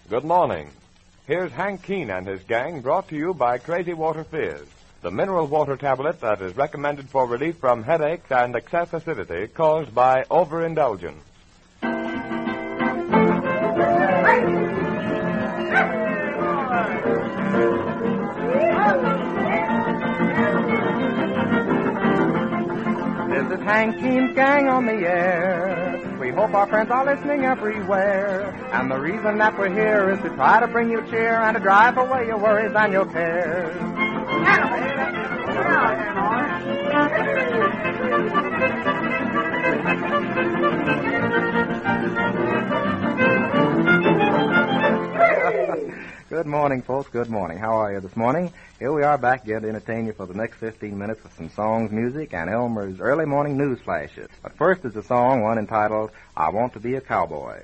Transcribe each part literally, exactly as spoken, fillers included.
Good morning. Here's Hank Keene and his gang, brought to you by Crazy Water Fizz, the mineral water tablet that is recommended for relief from headaches and excess acidity caused by overindulgence. This is Hank Keene's gang on the air. We hope our friends are listening everywhere. And the reason that we're here is to try to bring you cheer and to drive away your worries and your cares. Good morning, folks. Good morning. How are you this morning? Here we are back again to entertain you for the next fifteen minutes with some songs, music, and Elmer's early morning news flashes. But first is a song, one entitled, I Want to Be a Cowboy.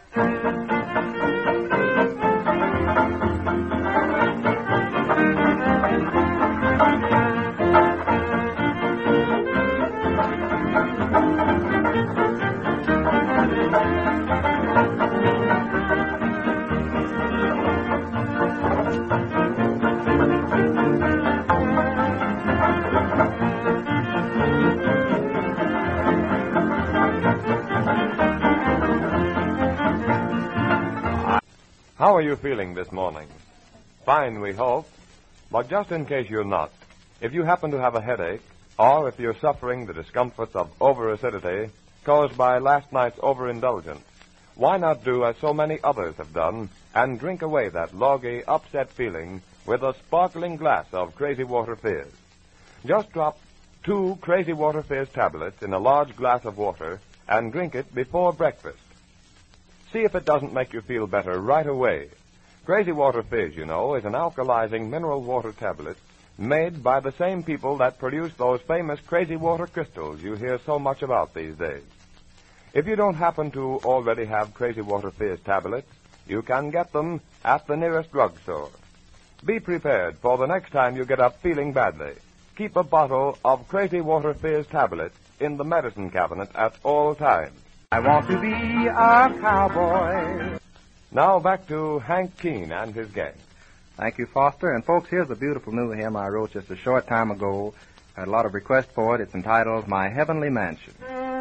How are you feeling this morning? Fine, we hope. But just in case you're not, if you happen to have a headache, or if you're suffering the discomforts of overacidity caused by last night's overindulgence, why not do as so many others have done and drink away that loggy, upset feeling with a sparkling glass of Crazy Water Fizz? Just drop two Crazy Water Fizz tablets in a large glass of water and drink it before breakfast. See if it doesn't make you feel better right away. Crazy Water Fizz, you know, is an alkalizing mineral water tablet made by the same people that produce those famous Crazy Water crystals you hear so much about these days. If you don't happen to already have Crazy Water Fizz tablets, you can get them at the nearest drugstore. Be prepared for the next time you get up feeling badly. Keep a bottle of Crazy Water Fizz tablets in the medicine cabinet at all times. I want to be a cowboy. Now back to Hank Keene and his gang. Thank you, Foster. And folks, here's a beautiful new hymn I wrote just a short time ago. I had a lot of requests for it. It's entitled My Heavenly Mansion.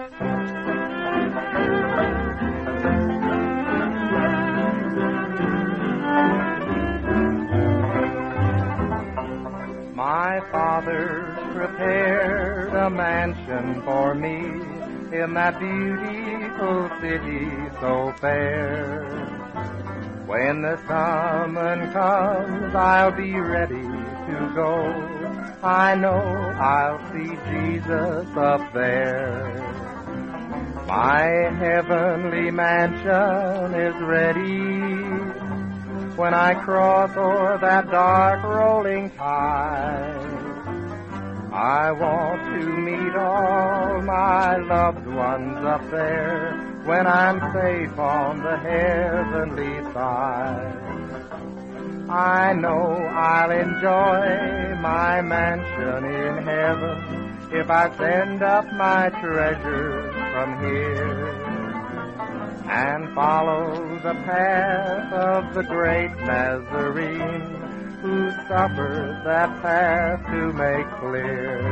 My father's prepared a mansion for me in that beautiful city so fair. When the summer comes, I'll be ready to go. I know I'll see Jesus up there. My heavenly mansion is ready when I cross o'er that dark rolling tide. I want to meet all my loved ones up there when I'm safe on the heavenly side. I know I'll enjoy my mansion in heaven if I send up my treasures from here and follow the path of the great Nazarene who suffered that path to make clear.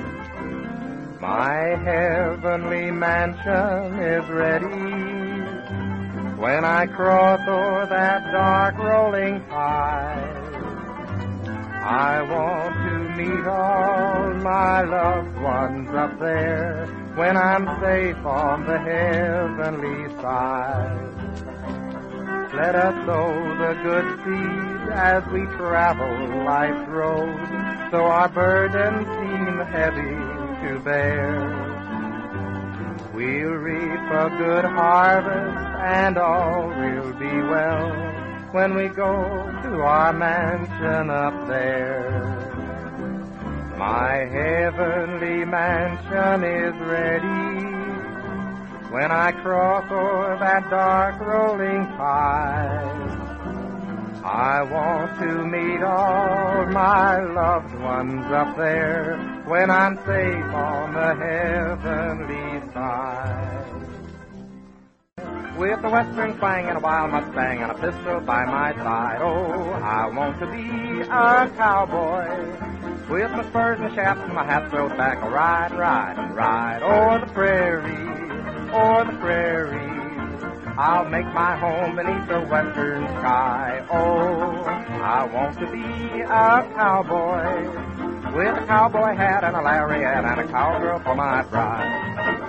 My heavenly mansion is ready when I cross o'er that dark rolling tide. I want to meet all my loved ones up there when I'm safe on the heavenly side. Let us sow the good seed as we travel life's road, so our burdens seem heavy to bear. We'll reap a good harvest and all will be well when we go to our mansion up there. My heavenly mansion is ready when I cross o'er that dark rolling tide. I want to meet all my loved ones up there when I'm safe on the heavenly side. with a western twang and a wild Mustang and a pistol by my side. Oh, I want to be a cowboy with my spurs and chaps and my hat thrown back. I'll ride, ride, and ride o'er the prairie, o'er the prairie. I'll make my home beneath the western sky. Oh, I want to be a cowboy with a cowboy hat and a lariat and a cowgirl for my bride.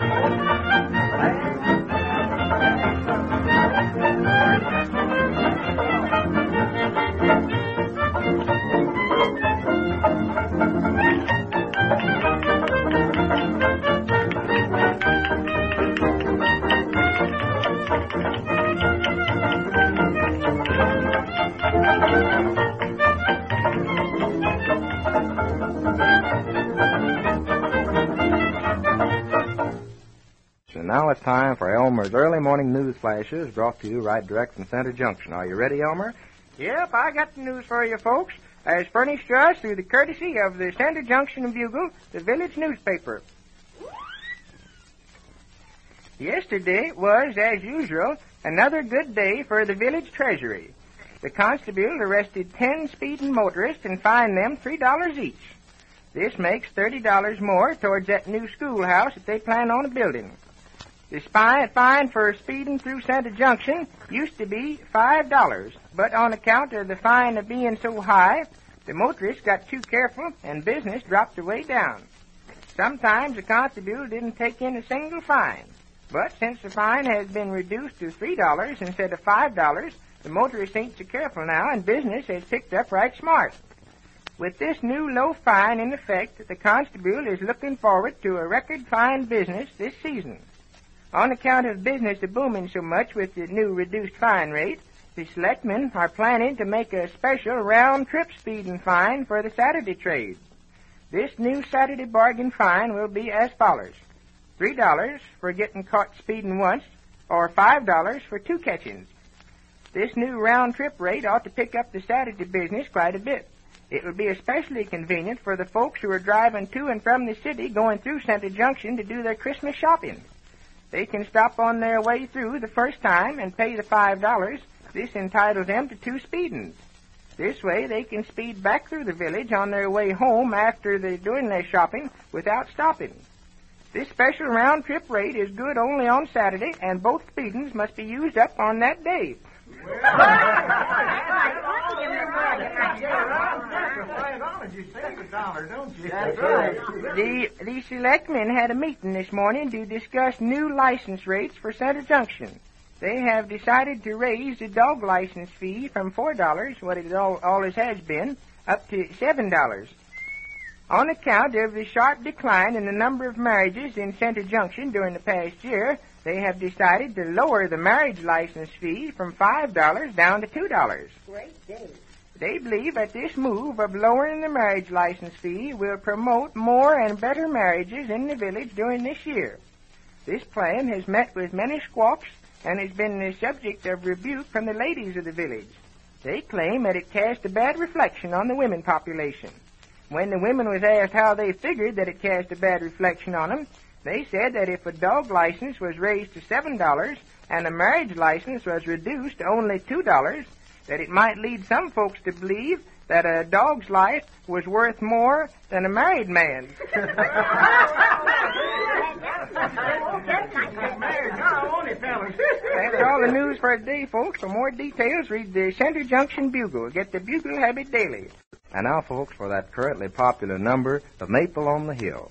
Now it's time for Elmer's early morning news flashes brought to you right direct from Center Junction. Are you ready, Elmer? Yep, I got the news for you, folks, as furnished to us through the courtesy of the Center Junction Bugle, the village newspaper. Yesterday was, as usual, another good day for the village treasury. The constable arrested ten speeding motorists and fined them three dollars each. This makes thirty dollars more towards that new schoolhouse that they plan on building. The spy, fine for speeding through Center Junction used to be five dollars, but on account of the fine of being so high, the motorists got too careful and business dropped way down. Sometimes the constable didn't take in a single fine, but since the fine has been reduced to three dollars instead of five dollars, the motorists ain't so careful now and business has picked up right smart. With this new low fine in effect, the constable is looking forward to a record fine business this season. On account of business booming so much with the new reduced fine rate, the selectmen are planning to make a special round-trip speeding fine for the Saturday trade. This new Saturday bargain fine will be as follows. three dollars for getting caught speeding once, or five dollars for two catchings. This new round-trip rate ought to pick up the Saturday business quite a bit. It will be especially convenient for the folks who are driving to and from the city going through Center Junction to do their Christmas shopping. They can stop on their way through the first time and pay the five dollars. This entitles them to two speedings. This way they can speed back through the village on their way home after they're doing their shopping without stopping. This special round-trip rate is good only on Saturday, and both speedings must be used up on that day. That's right. The, the selectmen had a meeting this morning to discuss new license rates for Center Junction. They have decided to raise the dog license fee from four dollars, what it all, always has been, up to seven dollars. On account of the sharp decline in the number of marriages in Center Junction during the past year, they have decided to lower the marriage license fee from five dollars down to two dollars. Great day. They believe that this move of lowering the marriage license fee will promote more and better marriages in the village during this year. This plan has met with many squawks and has been the subject of rebuke from the ladies of the village. They claim that it cast a bad reflection on the women population. When the women was asked how they figured that it cast a bad reflection on them, they said that if a dog license was raised to seven dollars and a marriage license was reduced to only two dollars, that it might lead some folks to believe that a dog's life was worth more than a married man's. That's all the news for today, folks. For more details, read the Center Junction Bugle. Get the Bugle Habit daily. And now, folks, for that currently popular number of Maple on the Hill.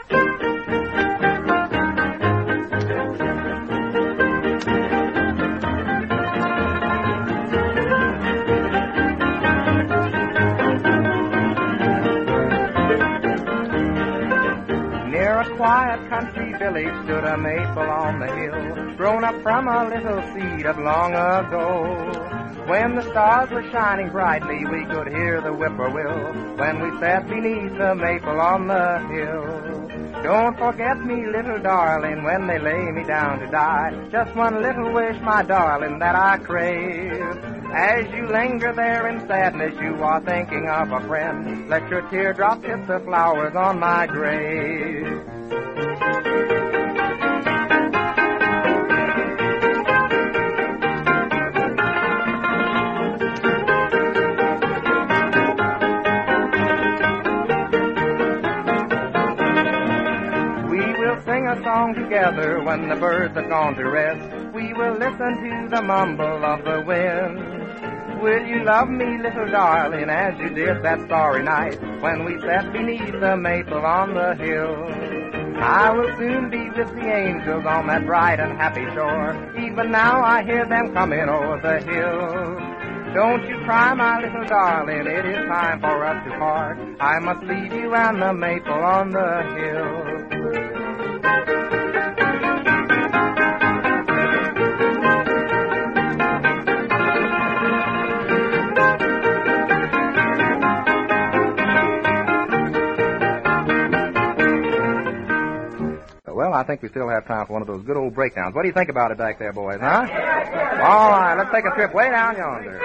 Near a quiet country village stood a maple on the hill, grown up from a little seed of long ago. When the stars were shining brightly, we could hear the whippoorwill when we sat beneath the maple on the hill. Don't forget me, little darling, when they lay me down to die. Just one little wish, my darling, that I crave. As you linger there in sadness, you are thinking of a friend. Let your teardrops hit the flowers on my grave. a song together when the birds have gone to rest. We will listen to the mumble of the wind. Will you love me, little darling, as you did that starry night when we sat beneath the maple on the hill? I will soon be with the angels on that bright and happy shore. Even now I hear them coming over the hill. Don't you cry, my little darling, it is time for us to part. I must leave you and the maple on the hill. Well, I think we still have time for one of those good old breakdowns. What do you think about it back there, boys, huh? All right, let's take a trip way down yonder.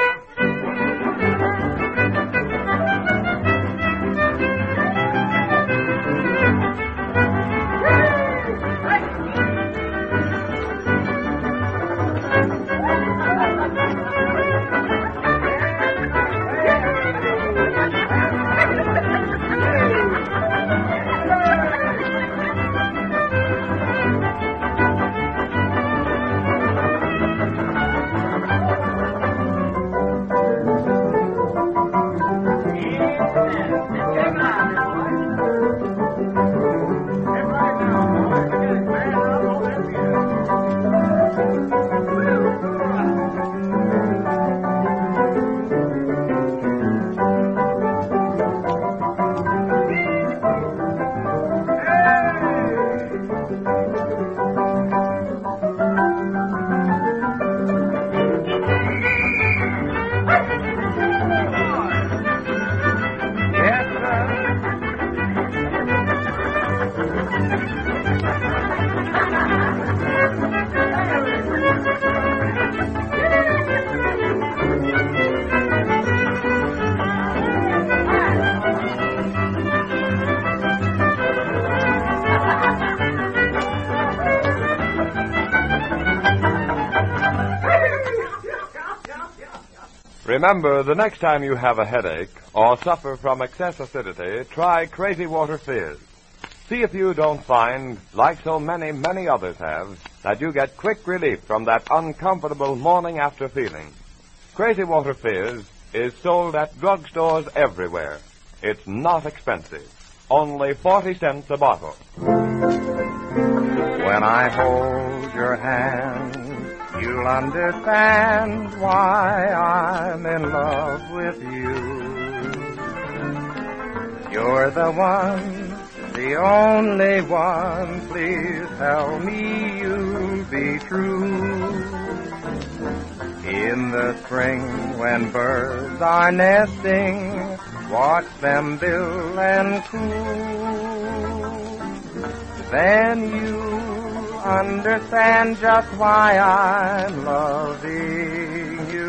Remember, the next time you have a headache or suffer from excess acidity, try Crazy Water Fizz. See if you don't find, like so many, many others have, that you get quick relief from that uncomfortable morning after feeling. Crazy Water Fizz is sold at drugstores everywhere. It's not expensive. Only forty cents a bottle. When I hold your hand, you'll understand why I'm in love with you. You're the one, the only one. Please tell me you'll be true. In the spring when birds are nesting, watch them build and coo. Then you understand just why I'm loving you.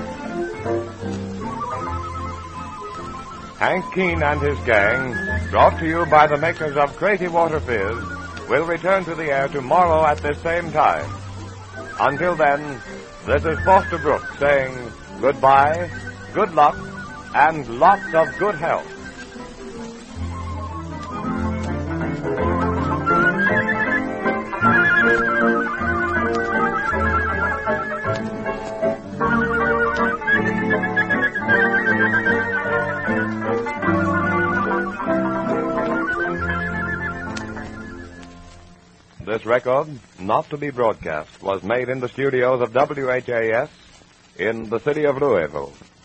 Hank Keene and his gang, brought to you by the makers of Crazy Water Fizz, will return to the air tomorrow at this same time. Until then, this is Foster Brooks saying goodbye, good luck, and lots of good health. This record, not to be broadcast, was made in the studios of W H A S in the city of Louisville.